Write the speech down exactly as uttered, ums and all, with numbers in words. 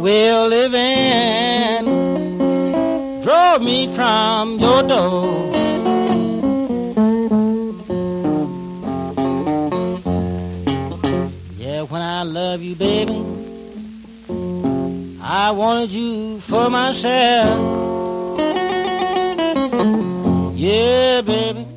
way of living drove me from your door. Yeah, when I love you, baby, I wanted you for myself. Yeah, baby,